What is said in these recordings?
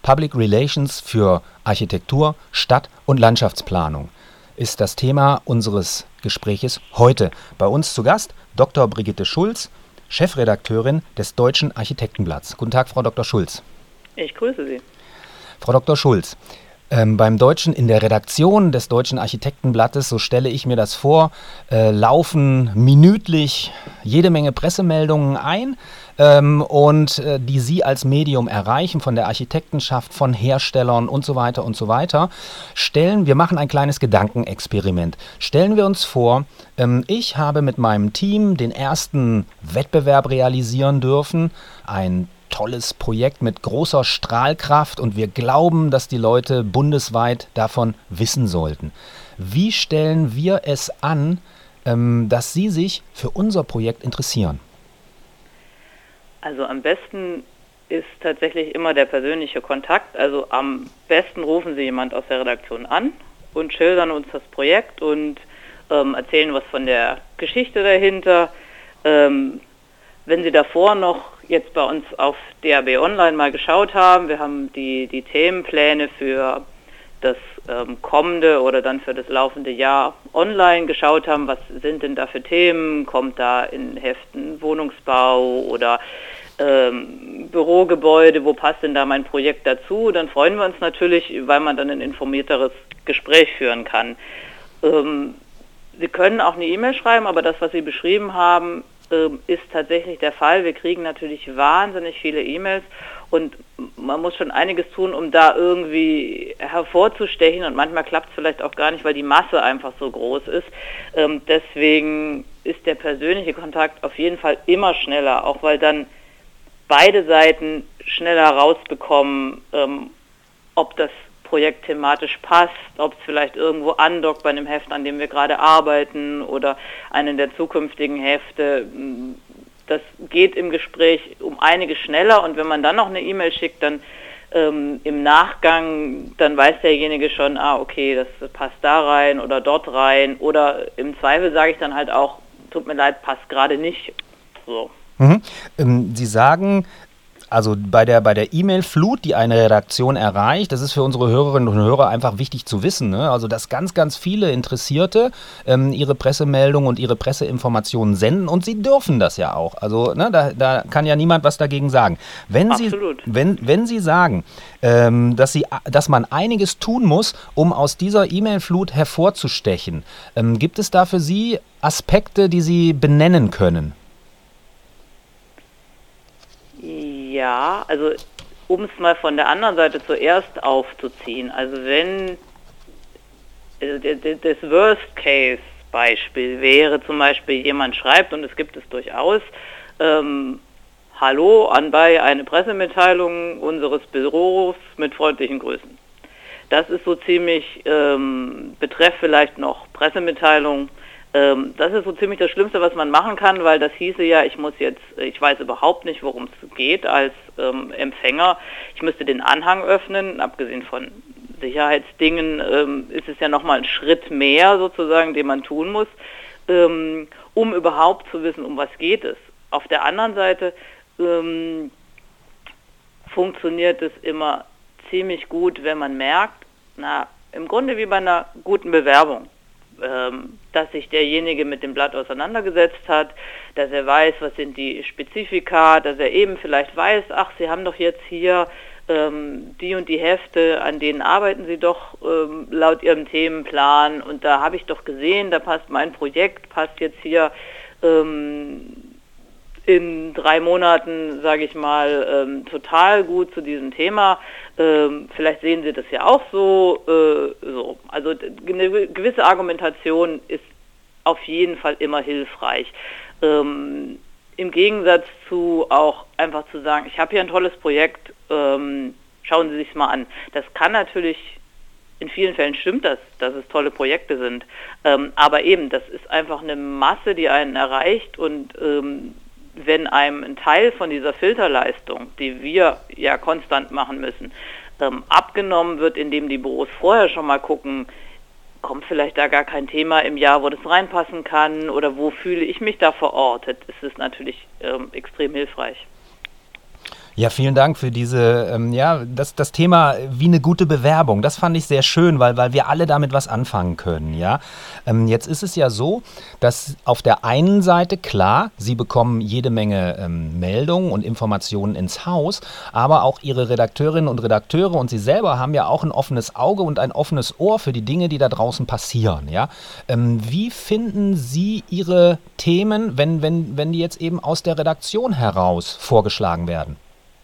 Public Relations für Architektur, Stadt- und Landschaftsplanung ist das Thema unseres Gespräches heute. Bei uns zu Gast Dr. Brigitte Schulz, Chefredakteurin des Deutschen Architektenblatts. Guten Tag, Frau Dr. Schulz. Ich grüße Sie. Frau Dr. Schulz, beim Deutschen, in der Redaktion des Deutschen Architektenblattes, so stelle ich mir das vor, laufen minütlich jede Menge Pressemeldungen ein die Sie als Medium erreichen, von der Architektenschaft, von Herstellern und so weiter und so weiter. Wir machen ein kleines Gedankenexperiment. Stellen wir uns vor, ich habe mit meinem Team den ersten Wettbewerb realisieren dürfen, ein tolles Projekt mit großer Strahlkraft und wir glauben, dass die Leute bundesweit davon wissen sollten. Wie stellen wir es an, dass Sie sich für unser Projekt interessieren? Also am besten ist tatsächlich immer der persönliche Kontakt. Also am besten rufen Sie jemand aus der Redaktion an und schildern uns das Projekt und erzählen was von der Geschichte dahinter. Wenn Sie davor noch jetzt bei uns auf DAB Online mal geschaut haben, wir haben die Themenpläne für das kommende oder dann für das laufende Jahr online geschaut haben, was sind denn da für Themen, kommt da in Heften Wohnungsbau oder Bürogebäude, wo passt denn da mein Projekt dazu, dann freuen wir uns natürlich, weil man dann ein informierteres Gespräch führen kann. Sie können auch eine E-Mail schreiben, aber das, was Sie beschrieben haben, ist tatsächlich der Fall. Wir kriegen natürlich wahnsinnig viele E-Mails und man muss schon einiges tun, um da irgendwie hervorzustechen und manchmal klappt es vielleicht auch gar nicht, weil die Masse einfach so groß ist. Deswegen ist der persönliche Kontakt auf jeden Fall immer schneller, auch weil dann beide Seiten schneller rausbekommen, ob das Projekt thematisch passt, ob es vielleicht irgendwo andockt bei einem Heft, an dem wir gerade arbeiten oder einen der zukünftigen Hefte. Das geht im Gespräch um einiges schneller und wenn man dann noch eine E-Mail schickt, dann im Nachgang, dann weiß derjenige schon, okay, das passt da rein oder dort rein oder im Zweifel sage ich dann halt auch, tut mir leid, passt gerade nicht. So. Sie sagen, also bei der E-Mail-Flut, die eine Redaktion erreicht, das ist für unsere Hörerinnen und Hörer einfach wichtig zu wissen, ne? Also dass ganz, ganz viele Interessierte ihre Pressemeldungen und ihre Presseinformationen senden und sie dürfen das ja auch. Also da kann ja niemand was dagegen sagen. Wenn Sie sagen, dass man einiges tun muss, um aus dieser E-Mail-Flut hervorzustechen, gibt es da für Sie Aspekte, die Sie benennen können? Ja, also um es mal von der anderen Seite zuerst aufzuziehen, also wenn das Worst-Case-Beispiel wäre zum Beispiel, jemand schreibt, und es gibt es durchaus, hallo, anbei eine Pressemitteilung unseres Büros mit freundlichen Grüßen. Das ist so ziemlich, betreff vielleicht noch Pressemitteilung. Das ist so ziemlich das Schlimmste, was man machen kann, weil das hieße ja, ich weiß überhaupt nicht, worum es geht als Empfänger. Ich müsste den Anhang öffnen, abgesehen von Sicherheitsdingen ist es ja nochmal ein Schritt mehr sozusagen, den man tun muss, um überhaupt zu wissen, um was geht es. Auf der anderen Seite funktioniert es immer ziemlich gut, wenn man merkt, im Grunde wie bei einer guten Bewerbung, dass sich derjenige mit dem Blatt auseinandergesetzt hat, dass er weiß, was sind die Spezifika, dass er eben vielleicht weiß, Sie haben doch jetzt hier die und die Hefte, an denen arbeiten Sie doch laut Ihrem Themenplan und da habe ich doch gesehen, da passt mein Projekt, passt jetzt hier in 3 Monaten, sage ich mal, total gut zu diesem Thema. Vielleicht sehen Sie das ja auch so. Also eine gewisse Argumentation ist auf jeden Fall immer hilfreich. Im Gegensatz zu auch einfach zu sagen, ich habe hier ein tolles Projekt, schauen Sie sich's mal an. Das kann natürlich, in vielen Fällen stimmt das, dass es tolle Projekte sind. Aber eben, das ist einfach eine Masse, die einen erreicht und wenn einem ein Teil von dieser Filterleistung, die wir ja konstant machen müssen, abgenommen wird, indem die Büros vorher schon mal gucken, kommt vielleicht da gar kein Thema im Jahr, wo das reinpassen kann oder wo fühle ich mich da verortet, ist es natürlich extrem hilfreich. Ja, vielen Dank für diese, das Thema wie eine gute Bewerbung. Das fand ich sehr schön, weil wir alle damit was anfangen können, ja. Jetzt ist es ja so, dass auf der einen Seite, klar, Sie bekommen jede Menge Meldungen und Informationen ins Haus, aber auch Ihre Redakteurinnen und Redakteure und Sie selber haben ja auch ein offenes Auge und ein offenes Ohr für die Dinge, die da draußen passieren, ja. Wie finden Sie Ihre Themen, wenn die jetzt eben aus der Redaktion heraus vorgeschlagen werden?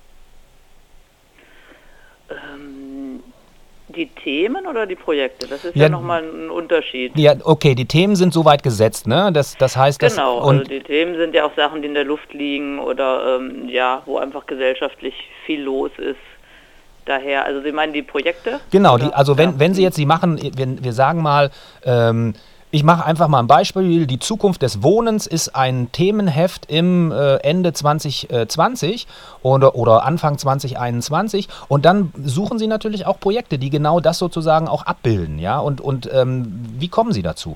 Die Themen oder die Projekte? Das ist ja nochmal ein Unterschied. Ja, okay, die Themen sind soweit gesetzt, ne? Das heißt, dass... Genau, also die Themen sind ja auch Sachen, die in der Luft liegen oder wo einfach gesellschaftlich viel los ist. Daher, also Sie meinen die Projekte? Genau, wenn Sie jetzt, wir sagen mal, ich mache einfach mal ein Beispiel. Die Zukunft des Wohnens ist ein Themenheft im Ende 2020 oder Anfang 2021 und dann suchen Sie natürlich auch Projekte, die genau das sozusagen auch abbilden, ja? Und wie kommen Sie dazu?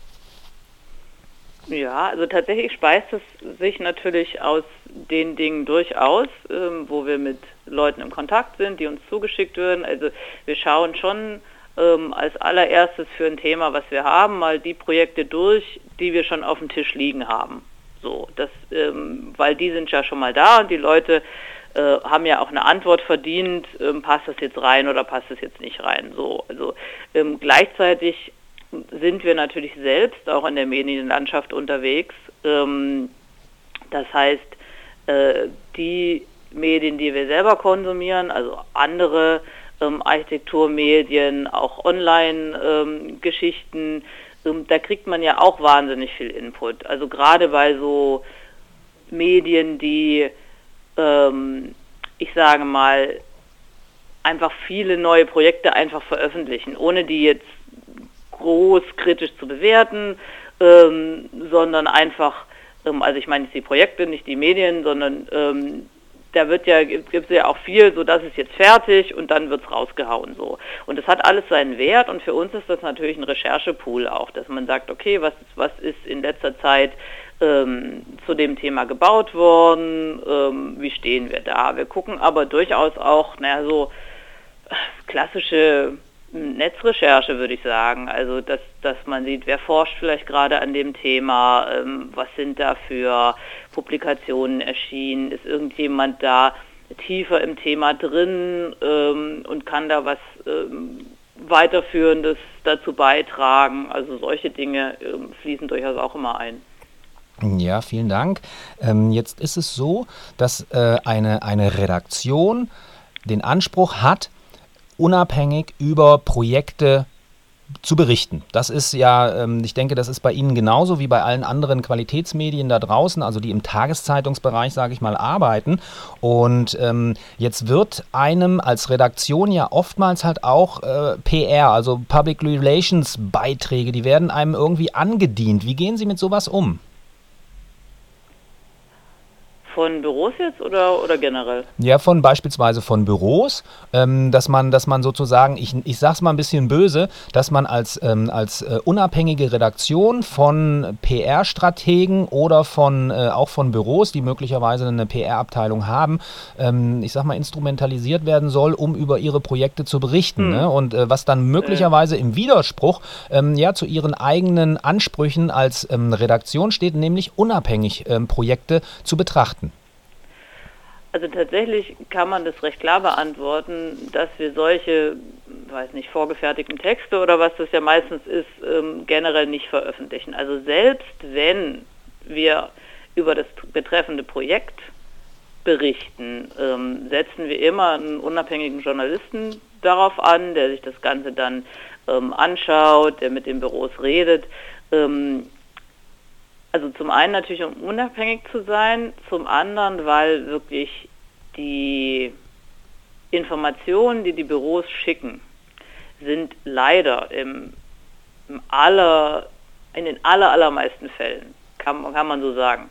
Ja, also tatsächlich speist es sich natürlich aus den Dingen durchaus, wo wir mit Leuten im Kontakt sind, die uns zugeschickt werden. Also wir schauen schon als allererstes für ein Thema, was wir haben, mal die Projekte durch, die wir schon auf dem Tisch liegen haben. So, weil die sind ja schon mal da und die Leute haben ja auch eine Antwort verdient, passt das jetzt rein oder passt das jetzt nicht rein. So, also gleichzeitig sind wir natürlich selbst auch in der Medienlandschaft unterwegs. Das heißt, die Medien, die wir selber konsumieren, also andere Architekturmedien, auch Online-Geschichten, da kriegt man ja auch wahnsinnig viel Input. Also gerade bei so Medien, die, ich sage mal, einfach viele neue Projekte einfach veröffentlichen, ohne die jetzt groß kritisch zu bewerten, sondern einfach, also ich meine jetzt die Projekte, nicht die Medien, sondern da gibt es ja auch viel, so das ist jetzt fertig und dann wird es rausgehauen so. Und das hat alles seinen Wert und für uns ist das natürlich ein Recherchepool auch, dass man sagt, okay, was ist in letzter Zeit zu dem Thema gebaut worden, wie stehen wir da? Wir gucken aber durchaus auch, so klassische Netzrecherche, würde ich sagen. Also, dass man sieht, wer forscht vielleicht gerade an dem Thema, was sind da für Publikationen erschienen, ist irgendjemand da tiefer im Thema drin und kann da was Weiterführendes dazu beitragen. Also solche Dinge fließen durchaus auch immer ein. Ja, vielen Dank. Jetzt ist es so, dass eine Redaktion den Anspruch hat, unabhängig über Projekte zu berichten. Das ist ja, ich denke, das ist bei Ihnen genauso wie bei allen anderen Qualitätsmedien da draußen, also die im Tageszeitungsbereich, sage ich mal, arbeiten. Und jetzt wird einem als Redaktion ja oftmals halt auch PR, also Public Relations Beiträge, die werden einem irgendwie angedient. Wie gehen Sie mit sowas um? Von Büros jetzt oder generell? Ja, beispielsweise von Büros, dass man sozusagen, ich sag's mal ein bisschen böse, dass man als unabhängige Redaktion von PR-Strategen oder auch von Büros, die möglicherweise eine PR-Abteilung haben, ich sag mal, instrumentalisiert werden soll, um über ihre Projekte zu berichten. Ne? Und was dann möglicherweise im Widerspruch zu ihren eigenen Ansprüchen als Redaktion steht, nämlich unabhängig Projekte zu betrachten. Also tatsächlich kann man das recht klar beantworten, dass wir solche, weiß nicht, vorgefertigten Texte oder was das ja meistens ist, generell nicht veröffentlichen. Also selbst wenn wir über das betreffende Projekt berichten, setzen wir immer einen unabhängigen Journalisten darauf an, der sich das Ganze dann anschaut, der mit den Büros redet. Also zum einen natürlich, um unabhängig zu sein, zum anderen, weil wirklich die Informationen, die die Büros schicken, sind leider in den allermeisten Fällen, kann man so sagen,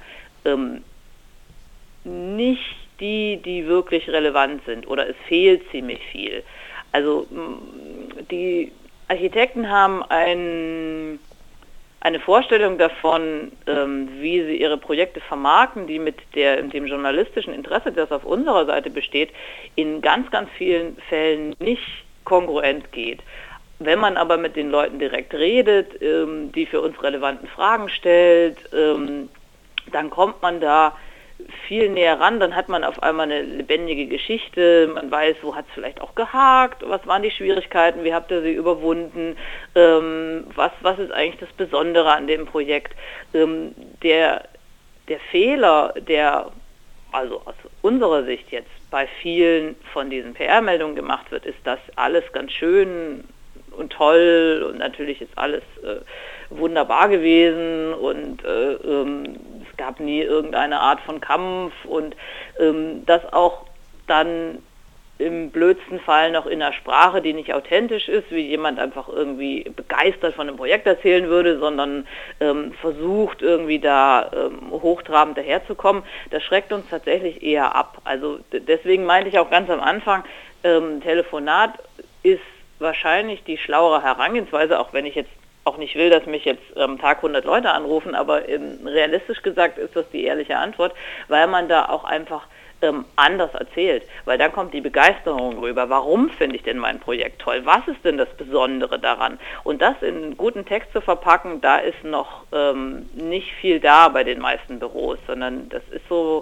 nicht die wirklich relevant sind oder es fehlt ziemlich viel. Also die Architekten haben eine Vorstellung davon, wie sie ihre Projekte vermarkten, die mit dem journalistischen Interesse, das auf unserer Seite besteht, in ganz, ganz vielen Fällen nicht kongruent geht. Wenn man aber mit den Leuten direkt redet, die für uns relevanten Fragen stellt, dann kommt man da viel näher ran, dann hat man auf einmal eine lebendige Geschichte, man weiß, wo hat es vielleicht auch gehakt, was waren die Schwierigkeiten, wie habt ihr sie überwunden, was ist eigentlich das Besondere an dem Projekt. Der Fehler, der also aus unserer Sicht jetzt bei vielen von diesen PR-Meldungen gemacht wird, ist, dass alles ganz schön und toll und natürlich ist alles wunderbar gewesen und es gab nie irgendeine Art von Kampf und das auch dann im blödsten Fall noch in einer Sprache, die nicht authentisch ist, wie jemand einfach irgendwie begeistert von einem Projekt erzählen würde, sondern versucht irgendwie da hochtrabend daherzukommen, das schreckt uns tatsächlich eher ab. Also deswegen meinte ich auch ganz am Anfang, Telefonat ist wahrscheinlich die schlauere Herangehensweise, auch wenn ich jetzt auch nicht will, dass mich jetzt am Tag 100 Leute anrufen, aber realistisch gesagt ist das die ehrliche Antwort, weil man da auch einfach anders erzählt, weil dann kommt die Begeisterung rüber. Warum finde ich denn mein Projekt toll? Was ist denn das Besondere daran? Und das in einen guten Text zu verpacken, da ist noch nicht viel da bei den meisten Büros, sondern das ist so,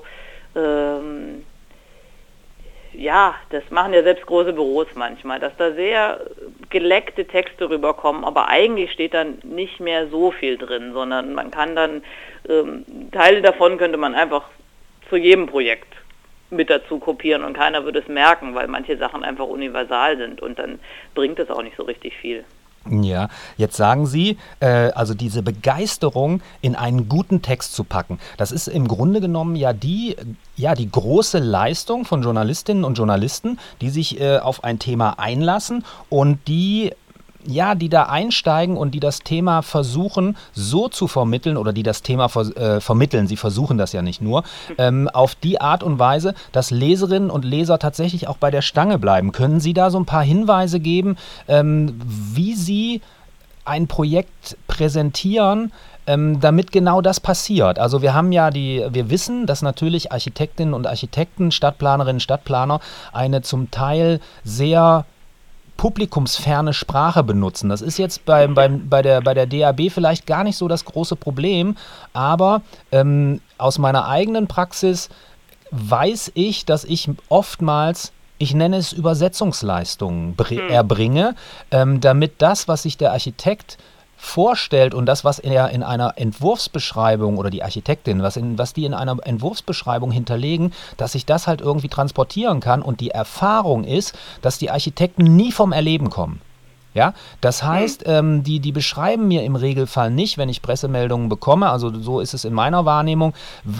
ja, das machen ja selbst große Büros manchmal, dass da sehr geleckte Texte rüberkommen, aber eigentlich steht dann nicht mehr so viel drin, sondern man kann dann, Teile davon könnte man einfach zu jedem Projekt mit dazu kopieren und keiner würde es merken, weil manche Sachen einfach universal sind und dann bringt es auch nicht so richtig viel. Ja, jetzt sagen Sie, also diese Begeisterung in einen guten Text zu packen, das ist im Grunde genommen ja die große Leistung von Journalistinnen und Journalisten, die sich auf ein Thema einlassen und die da einsteigen und die das Thema versuchen so zu vermitteln oder die das Thema vermitteln, sie versuchen das ja nicht nur, auf die Art und Weise, dass Leserinnen und Leser tatsächlich auch bei der Stange bleiben. Können Sie da so ein paar Hinweise geben, wie Sie ein Projekt präsentieren, damit genau das passiert? Also wir wissen, dass natürlich Architektinnen und Architekten, Stadtplanerinnen, Stadtplaner eine zum Teil sehr publikumsferne Sprache benutzen. Das ist jetzt bei der DAB vielleicht gar nicht so das große Problem, aber aus meiner eigenen Praxis weiß ich, dass ich oftmals, ich nenne es Übersetzungsleistungen erbringe, damit das, was sich der Architekt vorstellt und das, was er in einer Entwurfsbeschreibung oder die Architektin, was die in einer Entwurfsbeschreibung hinterlegen, dass ich das halt irgendwie transportieren kann und die Erfahrung ist, dass die Architekten nie vom Erleben kommen. Ja, das heißt, die beschreiben mir im Regelfall nicht, wenn ich Pressemeldungen bekomme, also so ist es in meiner Wahrnehmung,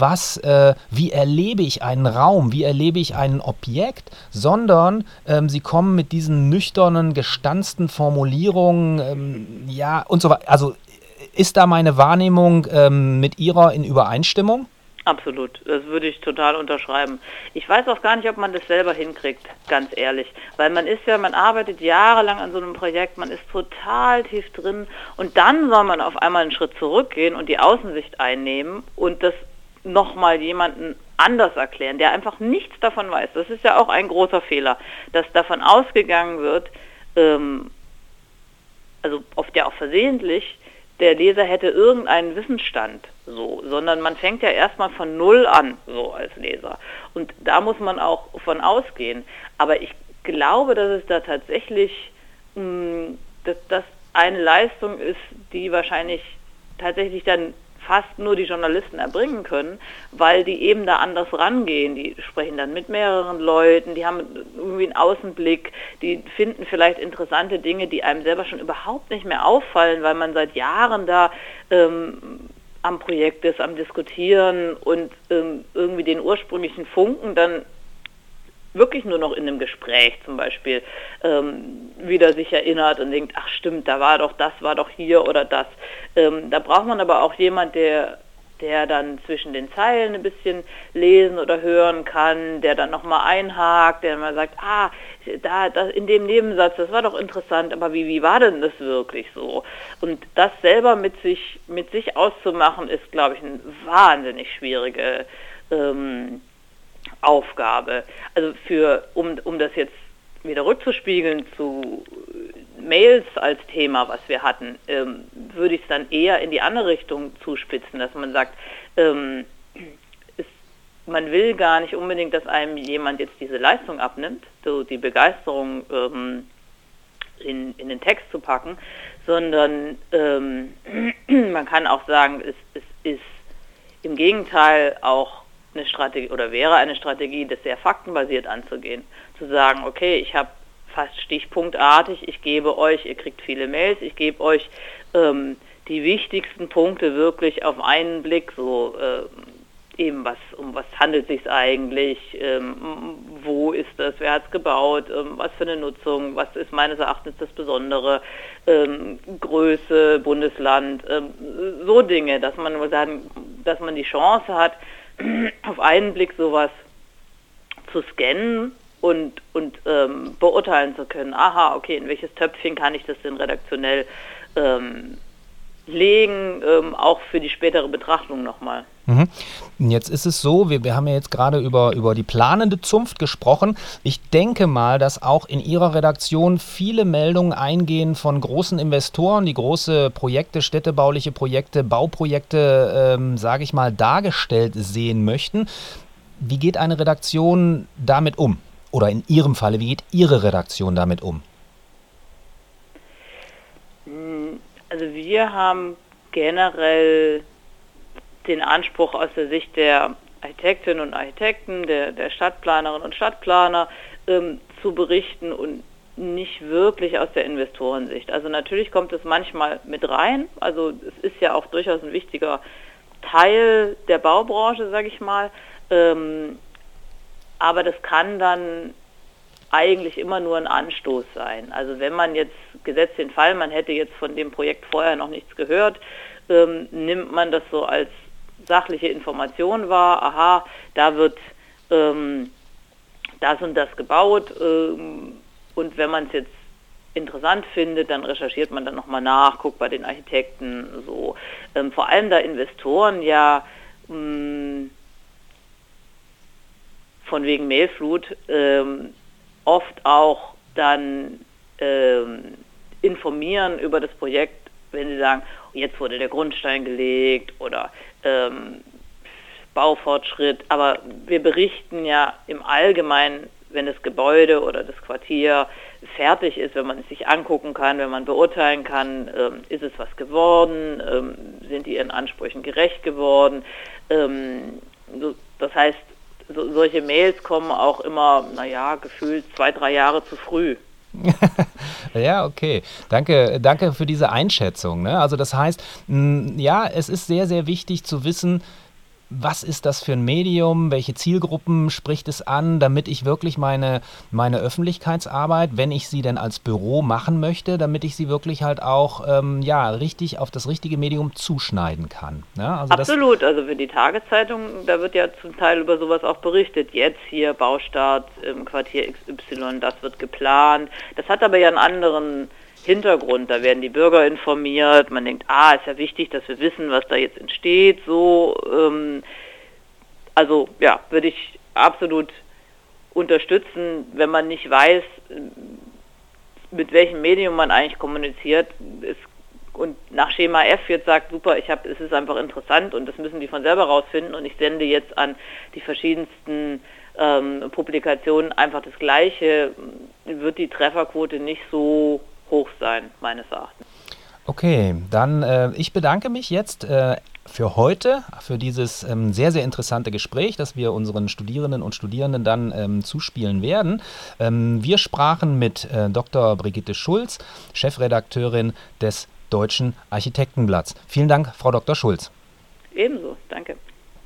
wie erlebe ich einen Raum, wie erlebe ich ein Objekt, sondern sie kommen mit diesen nüchternen, gestanzten Formulierungen, und so weiter. Also ist da meine Wahrnehmung mit Ihrer in Übereinstimmung? Absolut, das würde ich total unterschreiben. Ich weiß auch gar nicht, ob man das selber hinkriegt, ganz ehrlich. Weil man arbeitet jahrelang an so einem Projekt, man ist total tief drin und dann soll man auf einmal einen Schritt zurückgehen und die Außensicht einnehmen und das nochmal jemanden anders erklären, der einfach nichts davon weiß. Das ist ja auch ein großer Fehler, dass davon ausgegangen wird, also oft ja auch versehentlich, der Leser hätte irgendeinen Wissensstand, sondern man fängt ja erstmal von Null an, so als Leser. Und da muss man auch von ausgehen. Aber ich glaube, dass es da tatsächlich, dass das eine Leistung ist, die wahrscheinlich tatsächlich dann fast nur die Journalisten erbringen können, weil die eben da anders rangehen. Die sprechen dann mit mehreren Leuten, die haben irgendwie einen Außenblick, die finden vielleicht interessante Dinge, die einem selber schon überhaupt nicht mehr auffallen, weil man seit Jahren da am Projekt ist, am Diskutieren und irgendwie den ursprünglichen Funken dann wirklich nur noch in einem Gespräch zum Beispiel wieder sich erinnert und denkt, ach stimmt, da war doch das, war doch hier oder das. Da braucht man aber auch jemand, der der dann zwischen den Zeilen ein bisschen lesen oder hören kann, der dann nochmal einhakt, der mal sagt, da in dem Nebensatz, das war doch interessant, aber wie war denn das wirklich so? Und das selber mit sich auszumachen, ist, glaube ich, eine wahnsinnig schwierige Aufgabe. Also um das jetzt wieder rückzuspiegeln zu Mails als Thema, was wir hatten, würde ich es dann eher in die andere Richtung zuspitzen, dass man sagt, man will gar nicht unbedingt, dass einem jemand jetzt diese Leistung abnimmt, so die Begeisterung in den Text zu packen, sondern man kann auch sagen, es ist im Gegenteil auch eine Strategie oder wäre eine Strategie, das sehr faktenbasiert anzugehen. Zu sagen, okay, ich habe fast stichpunktartig, ich gebe euch, ihr kriegt viele Mails, ich gebe euch die wichtigsten Punkte wirklich auf einen Blick, so eben um was handelt es sich eigentlich, wo ist das, wer hat es gebaut, was für eine Nutzung, was ist meines Erachtens das Besondere, Größe, Bundesland, so Dinge, dass man die Chance hat, auf einen Blick sowas zu scannen und beurteilen zu können, aha, okay, in welches Töpfchen kann ich das denn redaktionell legen, auch für die spätere Betrachtung nochmal. Jetzt ist es so, wir haben ja jetzt gerade über die planende Zunft gesprochen. Ich denke mal, dass auch in Ihrer Redaktion viele Meldungen eingehen von großen Investoren, die große Projekte, städtebauliche Projekte, Bauprojekte, sage ich mal, dargestellt sehen möchten. Wie geht eine Redaktion damit um? Oder in Ihrem Falle, wie geht Ihre Redaktion damit um? Also wir haben generell den Anspruch aus der Sicht der Architektinnen und Architekten, der Stadtplanerinnen und Stadtplaner zu berichten und nicht wirklich aus der Investorensicht. Also natürlich kommt es manchmal mit rein, also es ist ja auch durchaus ein wichtiger Teil der Baubranche, sage ich mal, aber das kann dann eigentlich immer nur ein Anstoß sein. Also wenn man jetzt, gesetzt den Fall, man hätte jetzt von dem Projekt vorher noch nichts gehört, nimmt man das so als sachliche Information wahr, aha, da wird das und das gebaut und wenn man es jetzt interessant findet, dann recherchiert man dann nochmal nach, guckt bei den Architekten so. Vor allem da Investoren ja von wegen Mailflut oft auch dann informieren über das Projekt, wenn sie sagen, jetzt wurde der Grundstein gelegt oder Baufortschritt, aber wir berichten ja im Allgemeinen, wenn das Gebäude oder das Quartier fertig ist, wenn man es sich angucken kann, wenn man beurteilen kann, ist es was geworden, sind die ihren Ansprüchen gerecht geworden. Das heißt, solche Mails kommen auch immer, gefühlt 2-3 Jahre zu früh. Ja, okay. Danke für diese Einschätzung. Ne? Also das heißt, es ist sehr, sehr wichtig zu wissen, was ist das für ein Medium, welche Zielgruppen spricht es an, damit ich wirklich meine Öffentlichkeitsarbeit, wenn ich sie denn als Büro machen möchte, damit ich sie wirklich halt auch richtig auf das richtige Medium zuschneiden kann. Ja, also absolut, also für die Tageszeitung, da wird ja zum Teil über sowas auch berichtet. Jetzt hier Baustart im Quartier XY, das wird geplant. Das hat aber ja einen anderen Hintergrund, da werden die Bürger informiert, man denkt, ist ja wichtig, dass wir wissen, was da jetzt entsteht, so, würde ich absolut unterstützen, wenn man nicht weiß, mit welchem Medium man eigentlich kommuniziert, und nach Schema F jetzt sagt, super, es ist einfach interessant und das müssen die von selber rausfinden und ich sende jetzt an die verschiedensten Publikationen einfach das Gleiche, wird die Trefferquote nicht so hoch sein, meines Erachtens. Okay, dann ich bedanke mich jetzt für heute, für dieses sehr, sehr interessante Gespräch, das wir unseren Studierenden und Studierenden dann zuspielen werden. Wir sprachen mit Dr. Brigitte Schulz, Chefredakteurin des Deutschen Architektenblatts. Vielen Dank, Frau Dr. Schulz. Ebenso, danke.